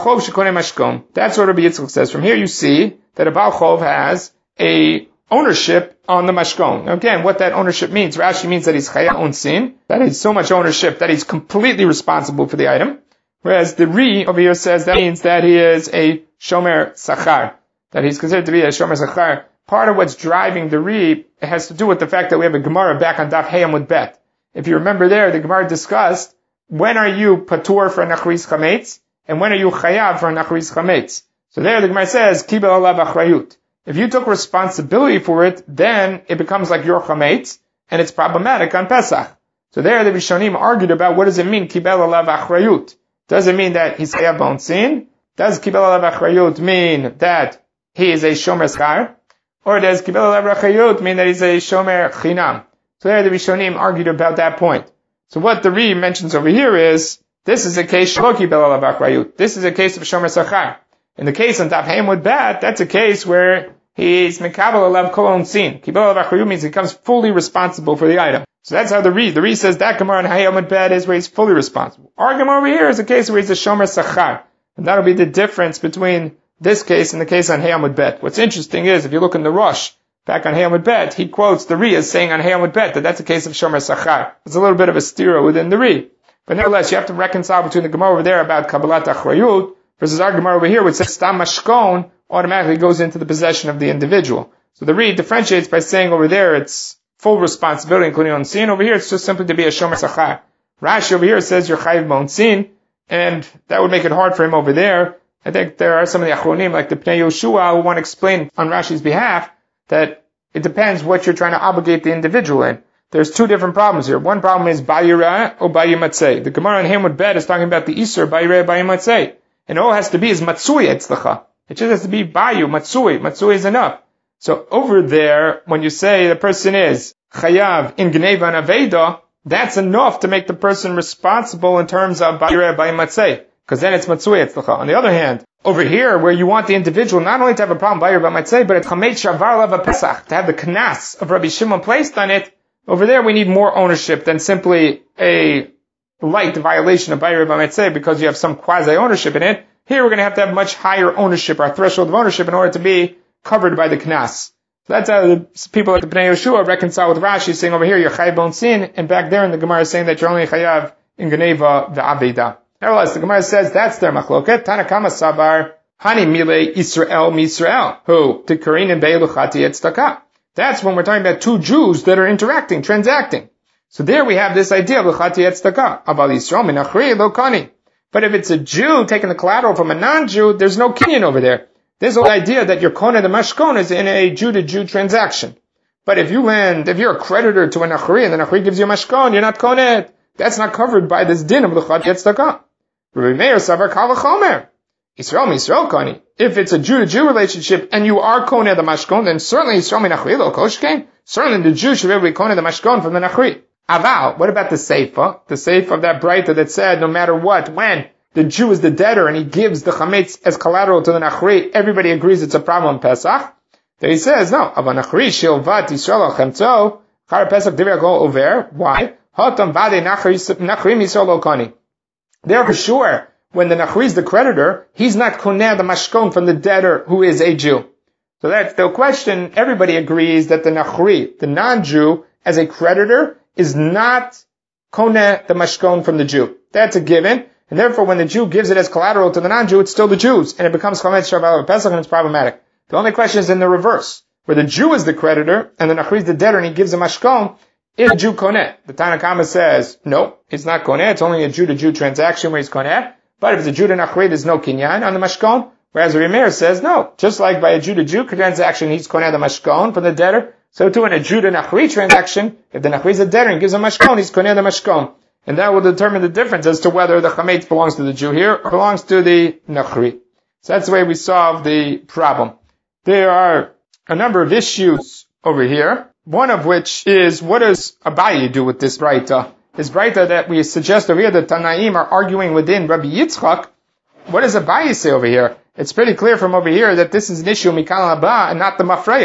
Yitzchak says. From here you see that a Baal Chov has a ownership on the mashkon. Now again, what that ownership means, Rashi means that he's chayav onsin, that he's so much ownership that he's completely responsible for the item. Whereas the Ri over here says that means that he is a shomer sachar, that he's considered to be a shomer sachar. Part of what's driving the Ri has to do with the fact that we have a Gemara back on Daf Hey Amud Bet. If you remember there, the Gemara discussed when are you patur for nachris chametz and when are you chayav for nachris chametz. So there the Gemara says kibel alav achrayut. If you took responsibility for it, then it becomes like your chametz and it's problematic on Pesach. So there the Rishonim argued about what does it mean kibel alav achrayut. Does it mean that he's chayav b'onsin? Does kibel alav achrayut mean that he is a shomer schar? Or does kibel alav achrayut mean that he's a shomer chinam? So there the Rishonim argued about that point. So what the Ri mentions over here is, this is a case shelo kibel alav achrayut. This is a case of shomer sachar. In the case on Daf Hey Amud Bet, that's a case where he's mekabel alav kol onsin. Kibel alav achrayut means he becomes fully responsible for the item. So that's how the Ri, the Ri says that Gemara on Hey Amud Bet is where he's fully responsible. Our Gemara over here is a case where he's a shomer sachar. And that'll be the difference between this case and the case on Hey Amud Bet. What's interesting is, if you look in the Rosh, back on Hey Amud Bet, he quotes the Ri as saying on Hey Amud Bet that that's a case of shomer sachar. It's a little bit of a stira within the Ri. But nevertheless, you have to reconcile between the Gemara over there about Kabbalat Achrayut versus our Gemara over here, which says Stam Mashkon automatically goes into the possession of the individual. So the Ri differentiates by saying over there it's full responsibility, including onsin. Over here, it's just simply to be a shomer sachar. Rashi over here says you're chayiv b'onsin, and that would make it hard for him over there. I think there are some of the Achronim, like the Pnei Yoshua, who want to explain on Rashi's behalf that it depends what you're trying to obligate the individual in. There's two different problems here. One problem is Bayira or Bayimatzei. The Gemara in Hey Amud Bet is talking about the Isur, Bayira, Bayimatzei. And all it has to be is Matsui Etzlacha. It just has to be Bayu, Matsui. Matsui is enough. So over there, when you say the person is Chayav in Gneva and Aveda, that's enough to make the person responsible in terms of Bayira, Bayimatzei. Because then it's Matsui Etzlacha. On the other hand, over here, where you want the individual not only to have a problem, Bayir B'Matzei, but it's Chametz Shavar Lav Pesach, to have the Knas of Rabbi Shimon placed on it. Over there, we need more ownership than simply a light violation of Bayir B'Matzei because you have some quasi-ownership in it. Here, we're going to have to have much higher ownership, our threshold of ownership, in order to be covered by the Knas. So that's how the people like the Pnei Yoshua reconcile with Rashi, saying over here, you're Chayav B'Onsin, and back there in the Gemara saying that you're only Chayav in Geneva V'Aveda. Nevertheless, the Gemara says that's their machloket. Tanakama sabar hani mile Israel misrael who tikarin and beiluchati etztaka. That's when we're talking about two Jews that are interacting, transacting. So there we have this idea of luchati etztaka. Aval Yisrael minachri lo kani. But if it's a Jew taking the collateral from a non-Jew, there's no kinyan over there. There's the idea that your kona the mashkon is in a Jew-to-Jew transaction. But if you lend, if you're a creditor to a nachri and the nachri gives you a mashkon, you're not konet. That's not covered by this din of luchati etztaka. Rabbi Meir savar kal v'chomer. Yisrael Yisrael kani. If it's a Jew-to-Jew relationship and you are koneh the mashkon, then certainly Yisrael minachri lo koshkein. Certainly the Jew should be able to be koneh the mashkon from the nachri. Aval, what about the seifa? The seifa of that breita that said no matter what, when the Jew is the debtor and he gives the chametz as collateral to the nachri, everybody agrees it's a problem in Pesach. There he says, no, aval nachri shilvat Yisrael al chemtzo, char Pesach divya go over. Why? Hotam vade nachri Yisrael lo kani. There for sure, when the nachri is the creditor, he's not koneh the mashkon from the debtor who is a Jew. So that's the question. Everybody agrees that the nachri, the non-Jew, as a creditor, is not koneh the mashkon from the Jew. That's a given. And therefore, when the Jew gives it as collateral to the non-Jew, it's still the Jews. And it becomes chametz shavar Pesach and it's problematic. The only question is in the reverse. Where the Jew is the creditor and the nachri is the debtor and he gives a mashkon, is a Jew koneh? The Tanakama says, no, it's not koneh. It's only a Jew-to-Jew transaction where he's koneh. But if it's a Jew to nachri, there's no kinyan on the mashkon. Whereas the Remeir says, no, just like by a Jew-to-Jew transaction, he's koneh the mashkon from the debtor. So too in a Jew to nachri transaction, if the nachri is a debtor and gives a mashkon, he's koneh the mashkon. And that will determine the difference as to whether the chametz belongs to the Jew here or belongs to the nachri. So that's the way we solve the problem. There are a number of issues over here. One of which is, what does Abaye do with this breita? This breita that we suggest over here, that Tanaim are arguing within Rabbi Yitzchak. What does Abaye say over here? It's pretty clear from over here that this is an issue Mikal Haba and not the Mafreya.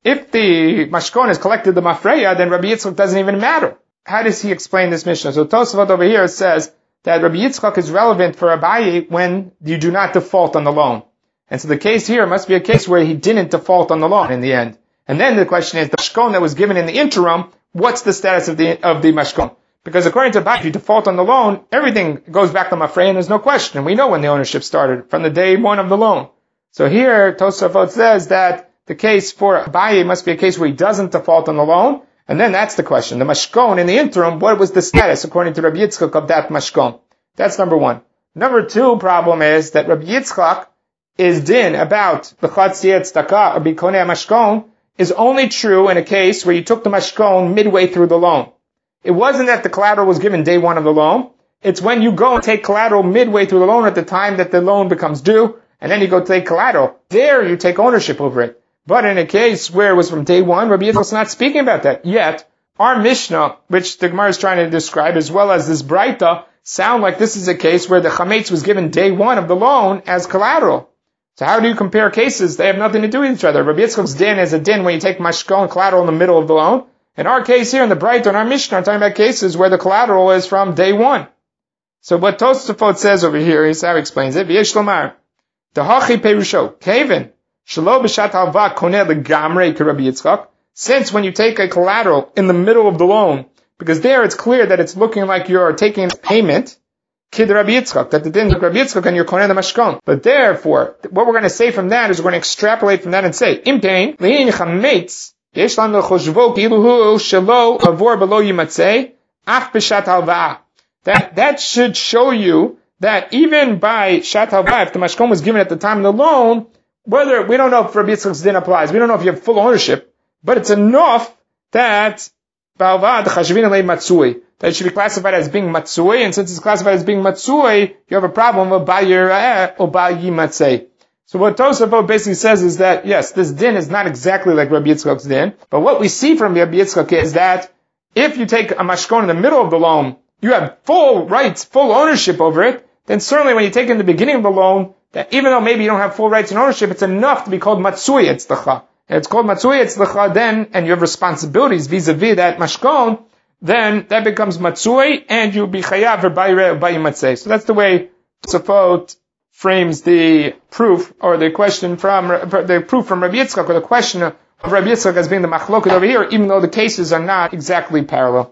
if the mashkon is collected the mafreya, then Rabbi Yitzchak doesn't even matter. How does he explain this Mishnah? So Tosafot over here says that Rabbi Yitzchak is relevant for Abaye when you do not default on the loan. And so the case here must be a case where he didn't default on the loan in the end. And then the question is, the mashkon that was given in the interim, what's the status of the of the mashkon? Because according to Abaye, if you default on the loan, everything goes back to Mafrei, and there's no question. We know when the ownership started, from the day one of the loan. So here, Tosafot says that the case for Abaye must be a case where he doesn't default on the loan, and then that's the question. The mashkon in the interim, what was the status according to Rabbi Yitzchak of that mashkon? That's number one. Number two problem is that Rabbi Yitzchak is din about the chatziyat tzedakah or bikonei mashkon is only true in a case where you took the mashkon midway through the loan. It wasn't that the collateral was given day one of the loan. It's when you go and take collateral midway through the loan at the time that the loan becomes due, and then you go take collateral. There you take ownership over it. But in a case where it was from day one, Rabbi Yitzchak is not speaking about that. Yet, our Mishnah, which the Gemara is trying to describe, as well as this Braita, sound like this is a case where the chametz was given day one of the loan as collateral. So how do you compare cases? They have nothing to do with each other. Rabbi Yitzchak's din is a din when you take mashkon collateral in the middle of the loan. In our case here in the Braita, in our Mishnah, are talking about cases where the collateral is from day one. So what Tosafot says over here is how he explains it. V'yesh lomar, Dahachi perusho, Kevin, Shelo b'shat halva koneh legamrei k'Rabbi Yitzchak. Since when you take a collateral in the middle of the loan, because there it's clear that it's looking like you're taking payment, kid Rabbi Yitzchak, that the din of Rabbi Yitzchak and you're koneh the mashkon. But therefore, what we're going to say from that is we're going to extrapolate from that and say, im pain, le'in chametz, yesh lan l'choshvo kiluhu shelo avor below yimatzei, af b'shat halva. That, that should show you that even by shat halva, if the mashkon was given at the time of the loan, whether, we don't know if Rabbi Yitzchak's din applies, we don't know if you have full ownership, but it's enough that that it should be classified as being matsui, and since it's classified as being matsui, you have a problem of bayireh or bayimatzei. So what Tosafot basically says is that, yes, this din is not exactly like Rabbi Yitzchak's din, but what we see from Rabbi Yitzchak is that if you take a mashkon in the middle of the loan, you have full rights, full ownership over it, then certainly when you take it in the beginning of the loan, that even though maybe you don't have full rights and ownership, it's enough to be called matsui etzlacha. And it's called matsui etzlacha then, and you have responsibilities vis-a-vis that mashkon, then that becomes matsui, and you'll be chayav or bayre or bayimatzei. So that's the way Tosafot frames the proof, or the question from, the proof from Rabbi Yitzchak, or the question of Rabbi Yitzchak as being the machloket over here, even though the cases are not exactly parallel.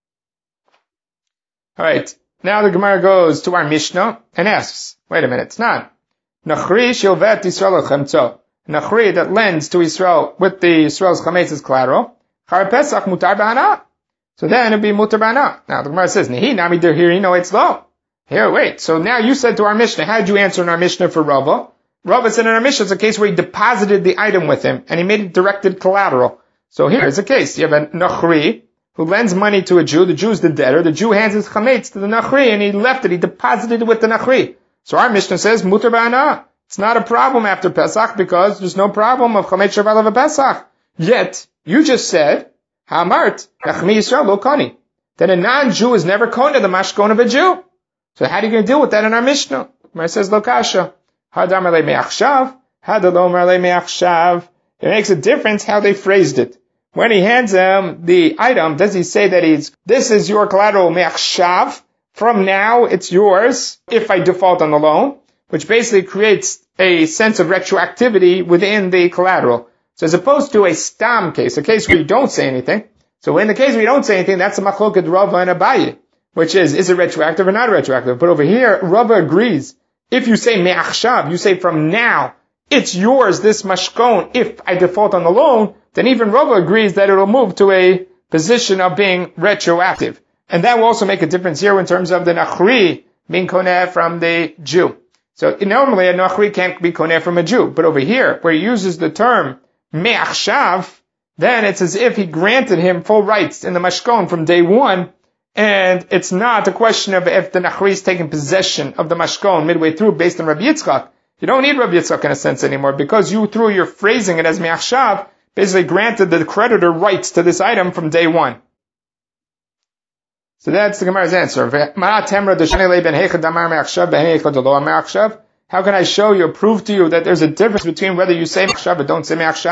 Alright, now the Gemara goes to our Mishnah and asks, wait a minute, it's not. Nachri shilvet Yisrael chemtzo. Nachri that lends to Israel with the Yisrael's chametz as collateral. Char Pesach mutar b'hana. So then it'd be mutar b'hana. Now the Gemara says, Nehi nami derhiri no it's low. Here, wait. So now you said to our Mishnah, how did you answer in our Mishnah for Rava? Rava said in our Mishnah it's a case where he deposited the item with him and he made it directed collateral. So here's a case. You have a Nachri who lends money to a Jew. The Jew is the debtor. The Jew hands his chametz to the Nachri and he left it. He deposited it with the Nachri. So our Mishnah says, mutar b'hana. It's not a problem after Pesach because there's no problem of chametz shaval of a Pesach. Yet, you just said, Hamart, Nachmi Yisrael lo koni. That a non-Jew is never kona the mashkon of a Jew. So how are you going to deal with that in our Mishnah? Where it says lo kasha. Hadam alei me'achshav, hadalom alei me'achshav. It makes a difference how they phrased it. When he hands him the item, does he say that he's, this is your collateral me'achshav? From now, it's yours, if I default on the loan, which basically creates a sense of retroactivity within the collateral. So as opposed to a stam case, a case where you don't say anything. So in the case where you don't say anything, that's a machloket Rava and Abaye, which is, is it retroactive or not retroactive? But over here, Rava agrees. If you say me'achshav, you say from now, it's yours, this mashkon, if I default on the loan, then even Rava agrees that it'll move to a position of being retroactive. And that will also make a difference here in terms of the Nachri being koneh from the Jew. So normally a Nachri can't be koneh from a Jew, but over here, where he uses the term me'achshav, then it's as if he granted him full rights in the mashkon from day one, and it's not a question of if the Nachri is taking possession of the mashkon midway through based on Rabbi Yitzchak. You don't need Rabbi Yitzchak in a sense anymore, because you, through your phrasing it as me'achshav, basically granted the creditor rights to this item from day one. So that's the Gemara's answer. How can I show you, prove to you that there's a difference between whether you say me'achshav or don't say me'achshav?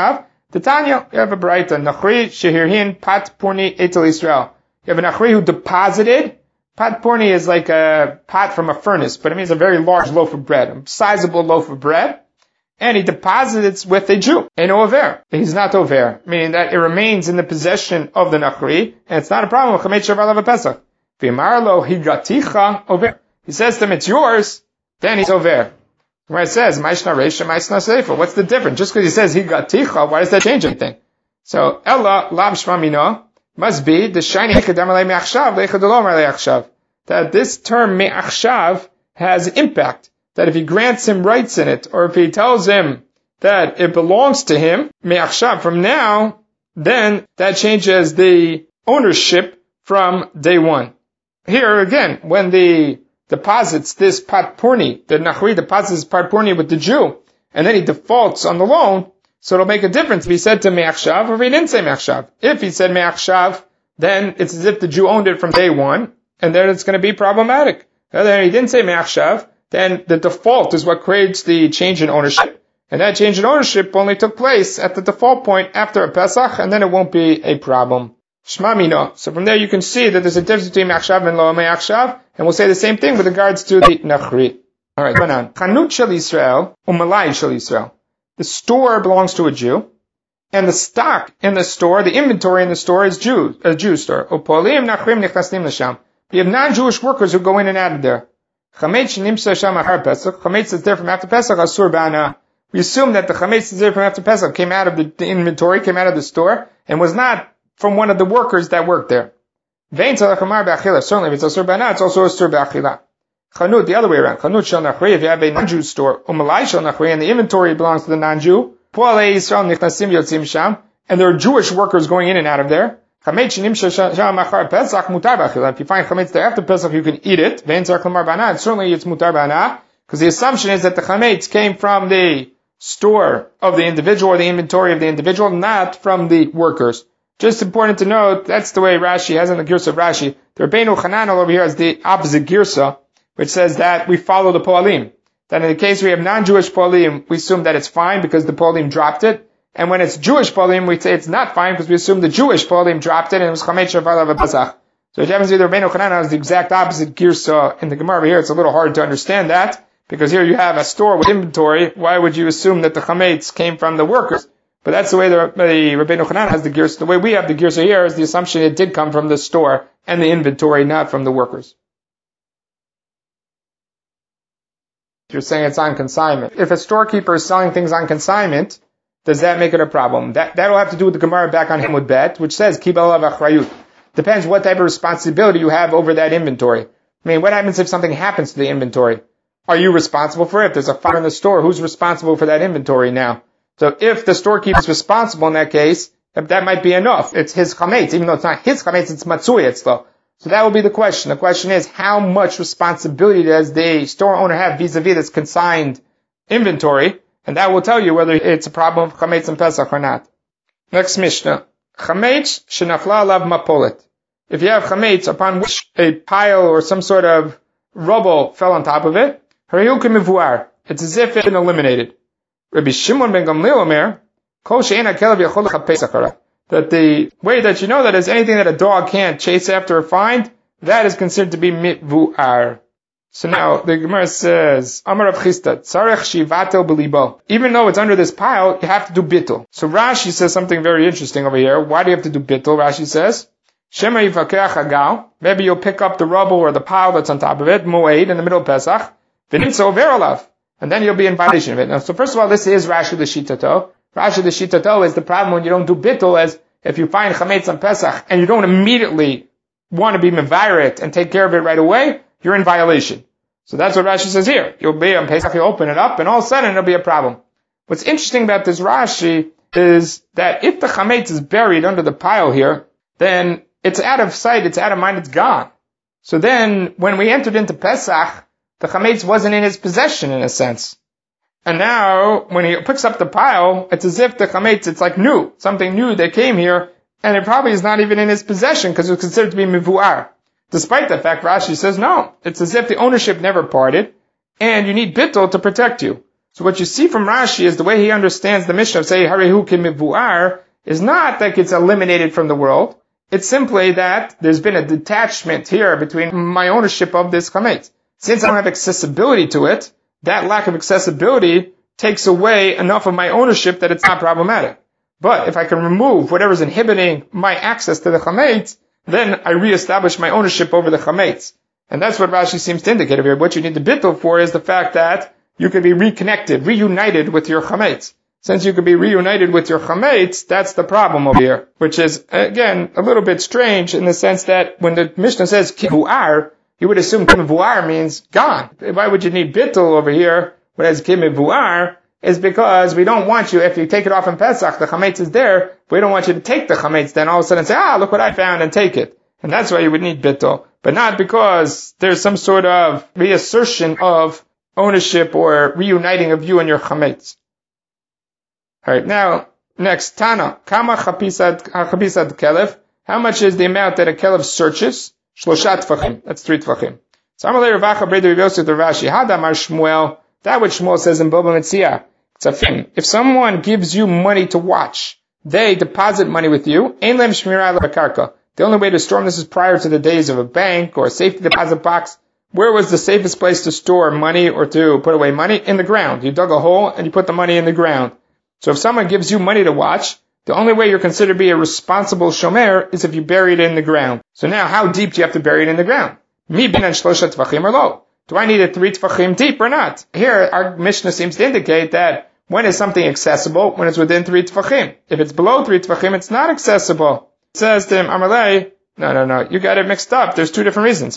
The Tanya, you have a Braita, Nachri Shehirhin Pat Purni Etel Israel. You have a Nachri who deposited. Pat Purni is like a pot from a furnace, but it means a very large loaf of bread, a sizable loaf of bread. And he deposits it with a Jew, an over. He's not over, meaning that it remains in the possession of the Nachri, and it's not a problem with Chametz Shavar Alav Pesach. V'yimarlo higaticha over. He says to him, it's yours, then he's over. Where it says, Maishna Reisha, Maishna Seifa. What's the difference? Just because he says higaticha, why does that change anything? So, Ella, Lav Shmamino, must be the shiny Chedam Alei Me'achshav, Leichadolom Alei Achshav. That this term Me'achshav has impact. That if he grants him rights in it, or if he tells him that it belongs to him, me'achshav, from now, then that changes the ownership from day one. Here again, when the deposits this patpurni, the Nachri deposits patpurni with the Jew, and then he defaults on the loan, so it'll make a difference if he said to me'achshav or if he didn't say me'achshav. If he said me'achshav, then it's as if the Jew owned it from day one, and then it's going to be problematic. Then he didn't say me'achshav, then the default is what creates the change in ownership. And that change in ownership only took place at the default point after a Pesach, and then it won't be a problem. Shma mino. So from there you can see that there's a difference between me'achshav and lo me'achshav, and we'll say the same thing with regards to the Nachri. Alright, going on. Chanut shel Yisrael, u'malai shel Yisrael. The store belongs to a Jew, and the stock in the store, the inventory in the store is Jew, a Jew store. U'polim nachrim nichnasim l'sham. You have non-Jewish workers who go in and out of there. Chametz nimsa sham achar Pesach. Chametz is there from after Pesach. Asur ba'ana. We assume that the chametz is there from after Pesach came out of the, the inventory, came out of the store, and was not from one of the workers that worked there. Vein tzalachamar ba'achila. Certainly, if it's asur ba'ana, it's also asur ba'achila. Chanut, the other way around. Chanut shel nachri. If you have a non-Jew store, umalai shel nachri, and the inventory belongs to the non-Jew, po'alei Yisrael nichnasim yotzim sham, and there are Jewish workers going in and out of there. If you find chametz there after Pesach, you can eat it. Certainly it's mutar ba'ana, because the assumption is that the chametz came from the store of the individual or the inventory of the individual, not from the workers. Just important to note, that's the way Rashi has in the Girsa of Rashi. The Rabbeinu Hanan over here has the opposite Girsa, which says that we follow the Poalim. That in the case we have non-Jewish Poalim, we assume that it's fine because the Poalim dropped it. And when it's Jewish Poalim, we say it's not fine because we assume the Jewish Poalim dropped it and it was Chametz Shavar Alav Pesach. So it happens to be the Rabbeinu Hanan has the exact opposite Girsa in the Gemara over here. It's a little hard to understand that because here you have a store with inventory. Why would you assume that the Chametz came from the workers? But that's the way the, the Rabbeinu Hanan has the Girsa. The way we have the Girsa here is the assumption it did come from the store and the inventory, not from the workers. You're saying it's on consignment. If a storekeeper is selling things on consignment, does that make it a problem? That, that'll have to do with the Gemara back on Himud Bet, which says, Kibel alav achrayut. Depends what type of responsibility you have over that inventory. I mean, what happens if something happens to the inventory? Are you responsible for it? If there's a fire in the store, who's responsible for that inventory now? So if the storekeeper is responsible in that case, that might be enough. It's his chametz, even though it's not his chametz, it's matzui, it's though. So that will be the question. The question is, how much responsibility does the store owner have vis-a-vis this consigned inventory? And that will tell you whether it's a problem of chametz and Pesach or not. Next Mishnah. Chametz shenafla alav mapolet. If you have chametz upon which a pile or some sort of rubble fell on top of it, it's as if it's been eliminated. Rabbi Shimon ben Gamliel Omer, kol she'ena kelev yachol lechapes acharav. That the way that you know that is anything that a dog can't chase after or find, that is considered to be mitvuar. So now, the Gemara says, Amar Rav Chisda, tzarech shivatel b'libo. Even though it's under this pile, you have to do bittul. So Rashi says something very interesting over here. Why do you have to do bittul? Rashi says, Shema yivakeach hagal. Maybe you'll pick up the rubble or the pile that's on top of it, moed, in the middle of Pesach, v'nitza over alav. And then you'll be in violation of it. Now, so first of all, this is Rashi the Shitato. Rashi the Shitato is the problem when you don't do bittul, as if you find chametz on Pesach and you don't immediately want to be mevaret and take care of it right away, you're in violation. So that's what Rashi says here. You'll be on Pesach, you'll open it up, and all of a sudden it'll be a problem. What's interesting about this Rashi is that if the chametz is buried under the pile here, then it's out of sight, it's out of mind, it's gone. So then, when we entered into Pesach, the chametz wasn't in his possession in a sense. And now, when he picks up the pile, it's as if the chametz, it's like new, something new that came here, and it probably is not even in his possession because it's considered to be mivuar. Despite the fact, Rashi says no. It's as if the ownership never parted, and you need bittul to protect you. So what you see from Rashi is the way he understands the Mishnah of say, Harehu kimivuar, is not that it's eliminated from the world. It's simply that there's been a detachment here between my ownership of this chametz. Since I don't have accessibility to it, that lack of accessibility takes away enough of my ownership that it's not problematic. But if I can remove whatever's inhibiting my access to the chametz, then I reestablish my ownership over the chametz. And that's what Rashi seems to indicate here. What you need the bittul for is the fact that you can be reconnected, reunited with your chametz. Since you could be reunited with your chametz, that's the problem over here. Which is, again, a little bit strange in the sense that when the Mishnah says kivuar, you would assume kivuar means gone. Why would you need bittul over here? Whereas kivuar is because we don't want you, if you take it off in Pesach, the chametz is there, we don't want you to take the chametz, then all of a sudden say, ah, look what I found, and take it. And that's why you would need bittul. But not because there's some sort of reassertion of ownership or reuniting of you and your chametz. Alright, now, next, Tana. Kama chapisad kelev. How much is the amount that a kelev searches? Shloshat tvachim. That's three tvachim. So Amalei Ravacha Breda Yosef the Rashi. Hadamar Shmuel. That which Shmuel says in Baba Metzia. Tzafim. If someone gives you money to watch, they deposit money with you. Ein lem shmirah lekarka. The only way to store them, this is prior to the days of a bank or a safety deposit box. Where was the safest place to store money or to put away money? In the ground. You dug a hole and you put the money in the ground. So if someone gives you money to watch, the only way you're considered to be a responsible shomer is if you bury it in the ground. So now, how deep do you have to bury it in the ground? Mi binan shlosha tvachim or lo? Do I need it three tvachim deep or not? Here, our Mishnah seems to indicate that when is something accessible? When it's within three tvachim. If it's below three tvachim, it's not accessible. It says to him, Amalei, no, no, no, you got it mixed up. There's two different reasons.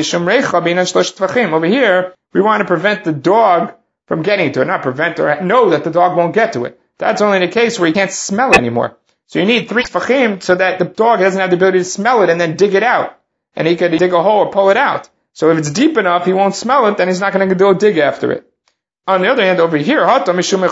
Over here, we want to prevent the dog from getting to it, not prevent or know that the dog won't get to it. That's only in a case where you can't smell it anymore. So you need three tefachim so that the dog doesn't have the ability to smell it and then dig it out. And he could dig a hole or pull it out. So if it's deep enough, he won't smell it, then he's not going to do a dig after it. On the other hand, over here, by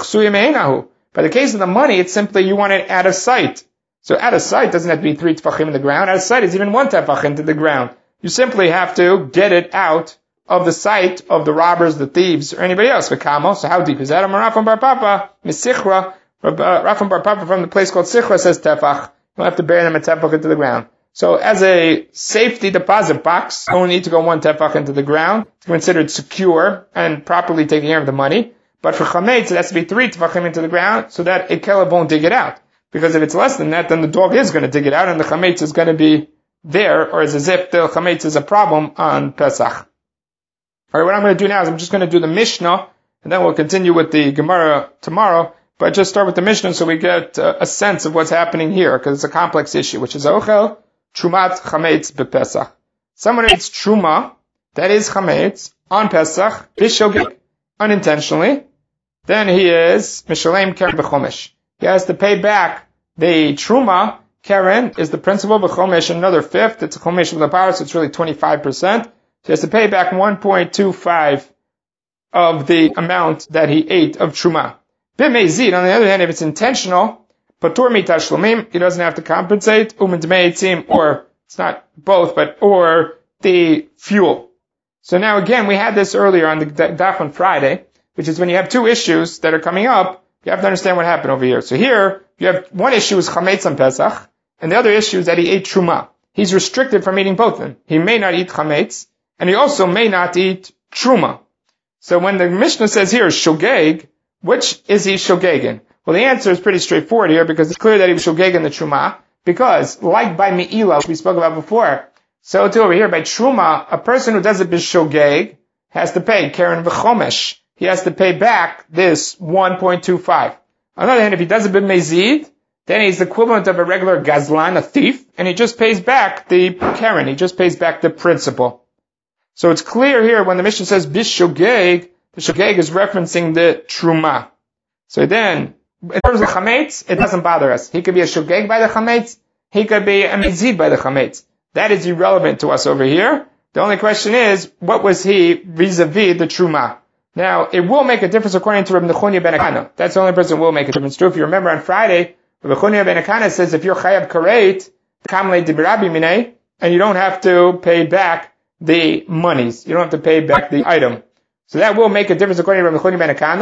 the case of the money, it's simply you want it out of sight. So out of sight doesn't have to be three tefachim in the ground. Out of sight is even one tefach into the ground. You simply have to get it out of the sight of the robbers, the thieves, or anybody else. So how deep is that? Rafam bar Papa, Misichra, Rafam bar Papa from the place called Sichra says tefach. You'll have to bury them a tefach into the ground. So as a safety deposit box, you only need to go one tefach into the ground. It's considered secure and properly taking care of the money. But for chametz, it has to be three tefachim into the ground so that a kelev won't dig it out. Because if it's less than that, then the dog is going to dig it out and the chametz is going to be there, or it's as if the chametz is a problem on Pesach. Alright, what I'm going to do now is I'm just going to do the Mishnah, and then we'll continue with the Gemara tomorrow, but just start with the Mishnah so we get uh, a sense of what's happening here, because it's a complex issue, which is Ochel, Trumat, Chametz, Bepesach. Someone who eats Truma, that is Chametz, on Pesach, Bishogig, unintentionally, then he is Mishalem Keren B'chomesh. He has to pay back the Truma. Keren is the principal, B'chomesh another fifth, it's a Chomesh of the power, so it's really twenty-five percent. So he has to pay back one point two five of the amount that he ate of Truma. B'mezid, on the other hand, if it's intentional, Patur mitashlamim, he doesn't have to compensate, umin dmei etzim, or, it's not both, but, or the fuel. So now again, we had this earlier on the daf on Friday, which is when you have two issues that are coming up, you have to understand what happened over here. So here, you have one issue is chametz on Pesach, and the other issue is that he ate Truma. He's restricted from eating both of them. He may not eat chametz, and he also may not eat Truma. So when the Mishnah says here, shogeg, which is he shogegin? Well, the answer is pretty straightforward here, because it's clear that he was shogegin the Truma, because, like by Me'ila, which we spoke about before, so too over here, by Truma, a person who does it b'shogeg has to pay Keren v'chomesh. He has to pay back this one point two five. On the other hand, if he does it b'mezid, then he's the equivalent of a regular gazlan, a thief, and he just pays back the Keren, he just pays back the principal. So it's clear here when the Mishnah says bishogeg, the shogeg is referencing the truma. So then, in terms of chametz, it doesn't bother us. He could be a shogeg by the chametz, he could be a mezid by the chametz. That is irrelevant to us over here. The only question is, what was he vis-a-vis the truma? Now, it will make a difference according to Rabbi Nechunya ben Akana. That's the only person who will make a difference. True, if you remember on Friday, Rabbi Nechunya ben Akana says if you're chayav karet, kamle dibirabi minei, and you don't have to pay back the monies. You don't have to pay back the item. So that will make a difference according to Rabbi Nechunya ben Akana.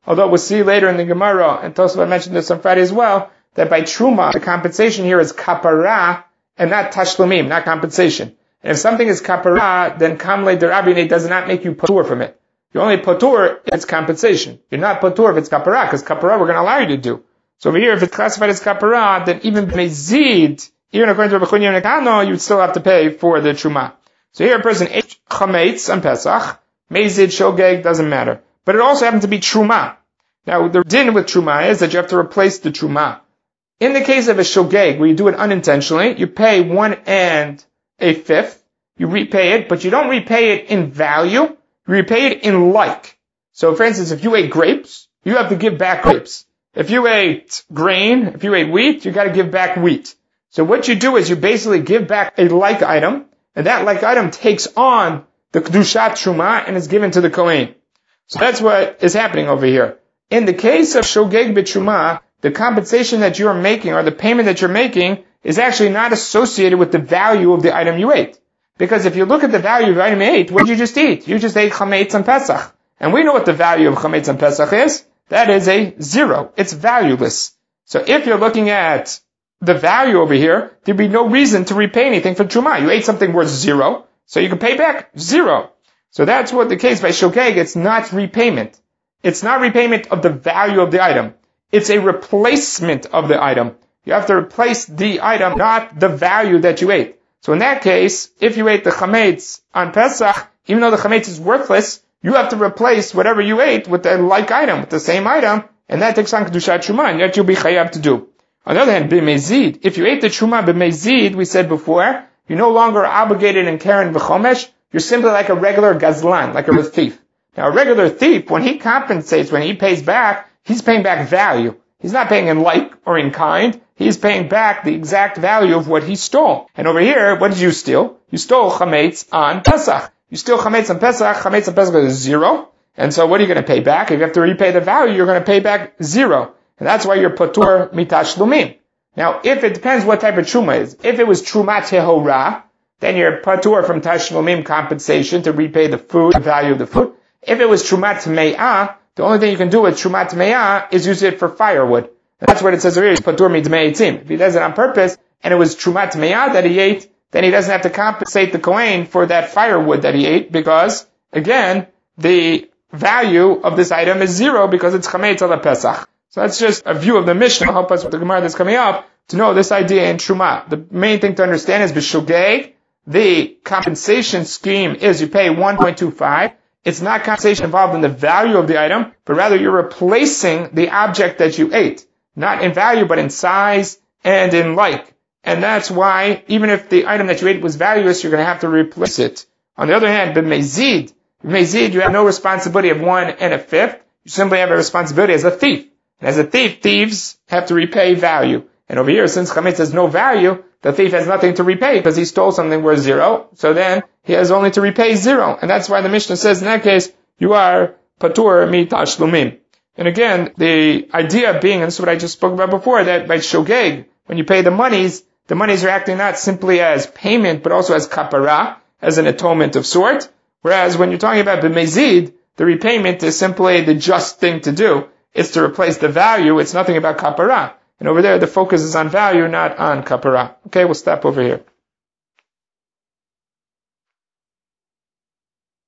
Although we'll see later in the Gemara, and Tosafot mentioned this on Friday as well, that by Truma, the compensation here is kapara, and not tashlumim, not compensation. And if something is kapara, then kamle derabine does not make you patur from it. You're only patur if it's compensation. You're not patur if it's kapara, because kapara we're going to allow you to do. So over here, if it's classified as kapara, then even mezid, even according to Rabbi Chunya Nekano, you would still have to pay for the truma. So here a person ate chametz on Pesach, mezid, shogeg, doesn't matter. But it also happens to be truma. Now the din with truma is that you have to replace the truma. In the case of a shogeg, where you do it unintentionally, you pay one and a fifth, you repay it, but you don't repay it in value, you repay it in like. So for instance, if you ate grapes, you have to give back grapes. If you ate grain, if you ate wheat, you got to give back wheat. So what you do is you basically give back a like item, and that like item takes on the kedushat truma and is given to the kohen. So that's what is happening over here. In the case of shogeg b'truma, the compensation that you are making, or the payment that you're making, is actually not associated with the value of the item you ate. Because if you look at the value of the item you ate, what did you just eat? You just ate chametz on Pesach. And we know what the value of chametz on Pesach is. That is a zero. It's valueless. So if you're looking at the value over here, there'd be no reason to repay anything for truma. You ate something worth zero, so you can pay back zero. So that's what the case by shogeg, it's not repayment. It's not repayment of the value of the item. It's a replacement of the item. You have to replace the item, not the value that you ate. So in that case, if you ate the chametz on Pesach, even though the chametz is worthless, you have to replace whatever you ate with the like item, with the same item, and that takes on kedushat truma, and yet you'll be chayav to do. On the other hand, b'mezid, if you ate the truma b'mezid, we said before, you're no longer obligated in keren v'chomesh, you're simply like a regular gazlan, like a thief. Now a regular thief, when he compensates, when he pays back, he's paying back value. He's not paying in like or in kind. He's paying back the exact value of what he stole. And over here, what did you steal? You stole chametz on Pesach. You steal chametz on Pesach. Chametz on Pesach is zero. And so what are you going to pay back? If you have to repay the value, you're going to pay back zero. And that's why you're patur mitashlumim. Now, if it depends what type of truma is. If it was truma tehora, then you're patur from tashlumim compensation to repay the food, the value of the food. If it was truma tme'ah, the only thing you can do with truma tme'ah is use it for firewood. And that's what it says here, patur midmeitim. If he does it on purpose, and it was truma tme'ah that he ate, then he doesn't have to compensate the kohen for that firewood that he ate, because, again, the value of this item is zero because it's chametz ala Pesach. So that's just a view of the Mishnah to help us with the Gemara that's coming up to know this idea in truma. The main thing to understand is b'shogeg, the compensation scheme is you pay one point two five. It's not compensation involved in the value of the item, but rather you're replacing the object that you ate. Not in value, but in size and in like. And that's why, even if the item that you ate was valueless, you're going to have to replace it. On the other hand, b'mezid, b'mezid, you have no responsibility of one and a fifth. You simply have a responsibility as a thief. And as a thief, thieves have to repay value. And over here, since chametz has no value, the thief has nothing to repay because he stole something worth zero. So then he has only to repay zero. And that's why the Mishnah says in that case, you are patur mitashlumim. And again, the idea being, and this is what I just spoke about before, that by shogeg, when you pay the monies, the monies are acting not simply as payment, but also as kapara, as an atonement of sort. Whereas when you're talking about b'mezid, the repayment is simply the just thing to do. It's to replace the value. It's nothing about kapara. And over there, the focus is on value, not on kapara. Okay, we'll stop over here.